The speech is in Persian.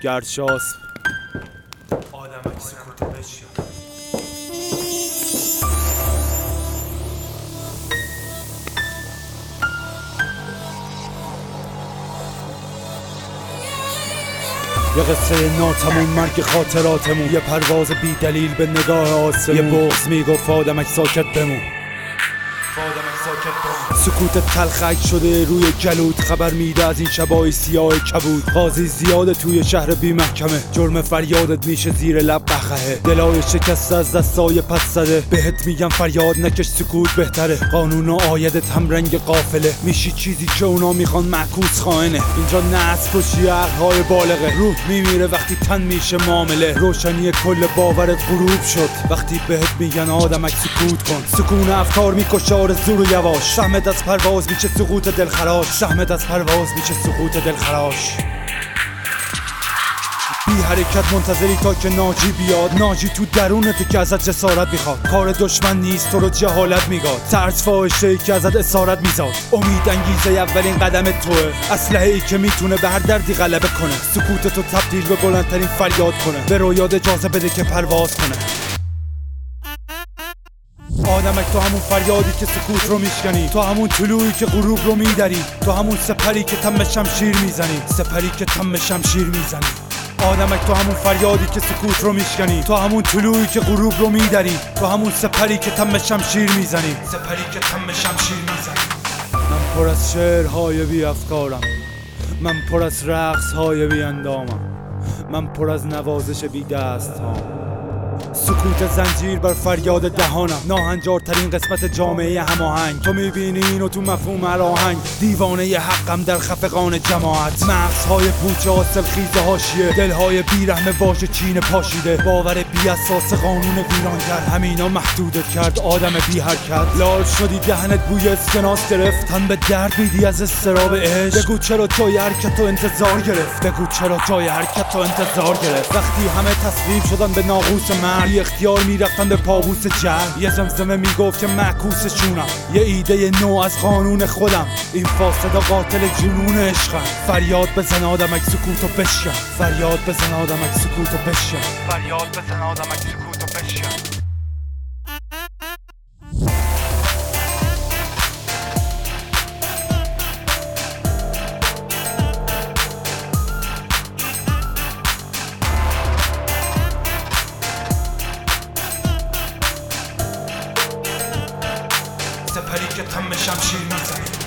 گرشاس آدمک سکوت بشیا. یه قصه ناتمون، مرگ خاطراتمون، یه پرواز بی دلیل به نگاه آسمون، یه بغض میگفت آدمک ساکت بمون. سکوت تلخک شده روی گلود، خبر میده از این شبای سیاه کبود. قاضی زیاده توی شهر بی محکمه، جرم فریادت میشه زیر لب بخه. دلای شکسته از دستای پس زده، بهت میگم فریاد نکش، سکوت بهتره. قانون و آیدت هم رنگ قافله، میشی چیزی که اونا میخوان معکوس خائنه. اینجا نسل کشی عقلهای بالغه، روح میمیره وقتی تن میشه معامله. روشنی کل باورت غروب شد وقتی بهت میگن آدمک سکوت کن. سکون افکار میکشه آرزو رو یواش، سهمت از پرواز میشه سقوط دلخراش، سهمت از پرواز میشه سقوط دلخراش. بی حرکت منتظری تا که ناجی بیاد، ناجی تو درونته که ازت جسارت میخواد. کار دشمن نیست تو رو جهالت میگاد، ترس فاحشه‌ای که ازت اسارت میزاد. امید انگیزه اولین قدم توه، اسلحه‌ای که میتونه به هر دردی غلبه کنه. سکوت تو تبدیل به بلندترین فریاد کنه، به رویات اجازه بده که پرواز کنه. آدمک تو همون فریادی که سکوت رو میشکنی، تو همون طلوعی که غروب رو میدری، تو همون سپری که تم شمشیر میزنی، سپری که تم شمشیر میزنی. آدمک تو همون فریادی که سکوت رو میشکنی، تو همون طلوعی که غروب رو میدری، تو همون سپری که تم شمشیر میزنی، سپری که تم شمشیر میزنی. من پر از شعرهای بی افکارم، من پر از رقصهای بی اندامم، من پر از نوازش بی دست ها. سکوت زنجیر بر فریاد دهانم، ناهنجارترین قسمت جامعه هماهنگ. تو میبینی اینو تو مفهوم هر آهنگ، دیوانه ی حقم در خفقان جماعت. مغزهای پوچه حاصل خیز حاشیه، دلهای بیرحم واژه چین پاشیده. باور بی اساس قانون ویرانگر، همینا محدودت کرد آدم بی حرکت. لال شدی دهنت بوی اسکناس گرفت، تن به درد میدی از اضطراب عشق. بگو چرا جای حرکت و انتظار گرفت، بگو چرا جای حرکت و انتظار گرفت. وقتی همه تسلیم شدن به ناقوس بی اختیار میرفتن به پابوس جهل، یه زمزمه میگفت که معکوسشونم. یه ایده نو از قانون خودم، این فاسد و قاتل جنون عشقم. فریاد بزن آدمک سکوتو بشکن، فریاد بزن آدمک سکوتو بشکن، فریاد بزن آدمک سکوتو بشکن. سپری که تم شمشیر میزنی.